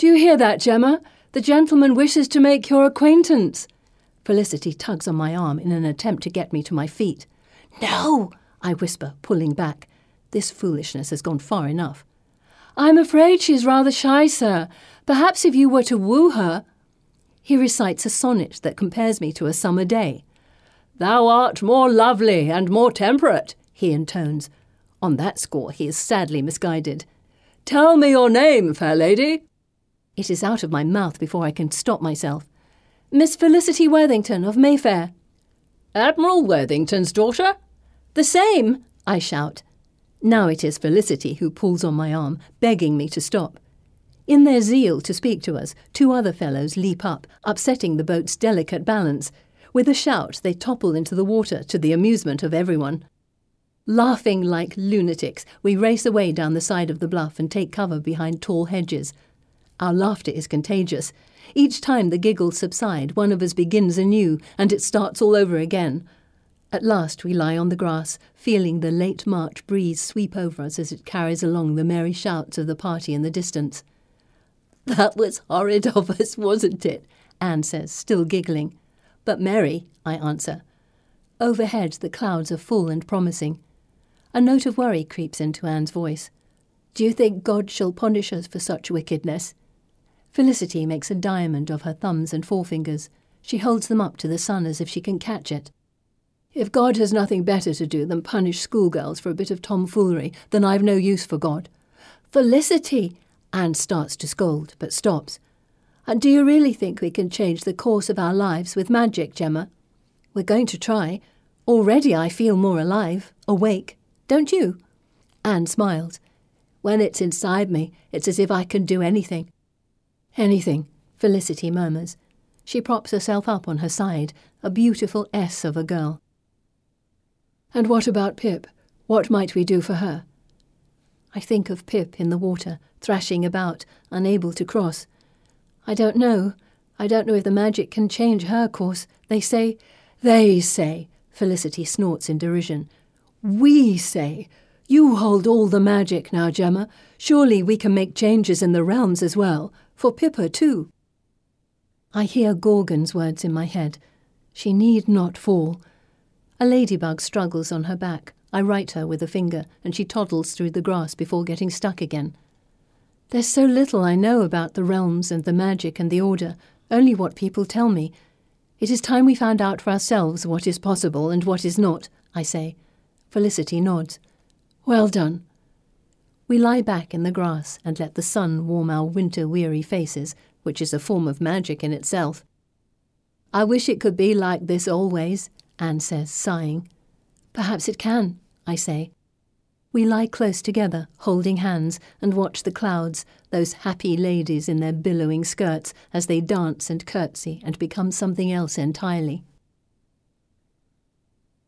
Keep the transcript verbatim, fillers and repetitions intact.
Do you hear that, Gemma? The gentleman wishes to make your acquaintance. Felicity tugs on my arm in an attempt to get me to my feet. No, I whisper, pulling back. This foolishness has gone far enough. I'm afraid she's rather shy, sir. Perhaps if you were to woo her... He recites a sonnet that compares me to a summer day. Thou art more lovely and more temperate, he intones. On that score he is sadly misguided. Tell me your name, fair lady. It is out of my mouth before I can stop myself. Miss Felicity Worthington of Mayfair. Admiral Worthington's daughter? The same, I shout. Now it is Felicity who pulls on my arm, begging me to stop. In their zeal to speak to us, two other fellows leap up, upsetting the boat's delicate balance. With a shout, they topple into the water, to the amusement of everyone. Laughing like lunatics, we race away down the side of the bluff and take cover behind tall hedges. Our laughter is contagious. Each time the giggles subside, one of us begins anew, and it starts all over again. At last we lie on the grass, feeling the late March breeze sweep over us as it carries along the merry shouts of the party in the distance. That was horrid of us, wasn't it? Anne says, still giggling. But merry, I answer. Overhead the clouds are full and promising. A note of worry creeps into Anne's voice. Do you think God shall punish us for such wickedness? Felicity makes a diamond of her thumbs and forefingers. She holds them up to the sun as if she can catch it. If God has nothing better to do than punish schoolgirls for a bit of tomfoolery, then I've no use for God. Felicity! Anne starts to scold, but stops. And do you really think we can change the course of our lives with magic, Gemma? We're going to try. Already I feel more alive, awake. Don't you? Anne smiled. When it's inside me, it's as if I can do anything. Anything, Felicity murmurs. She props herself up on her side, a beautiful S of a girl. And what about Pip? What might we do for her? I think of Pip in the water, thrashing about, unable to cross. I don't know. I don't know if the magic can change her course. They say... They say, Felicity snorts in derision. We say. You hold all the magic now, Gemma. Surely we can make changes in the realms as well. For Pippa, too. I hear Gorgon's words in my head. She need not fall. A ladybug struggles on her back. I right her with a finger, and she toddles through the grass before getting stuck again. There's so little I know about the realms and the magic and the order, only what people tell me. It is time we found out for ourselves what is possible and what is not, I say. Felicity nods. Well done. We lie back in the grass and let the sun warm our winter-weary faces, which is a form of magic in itself. I wish it could be like this always, Anne says, sighing. Perhaps it can, I say. We lie close together, holding hands, and watch the clouds, those happy ladies in their billowing skirts, as they dance and curtsy and become something else entirely.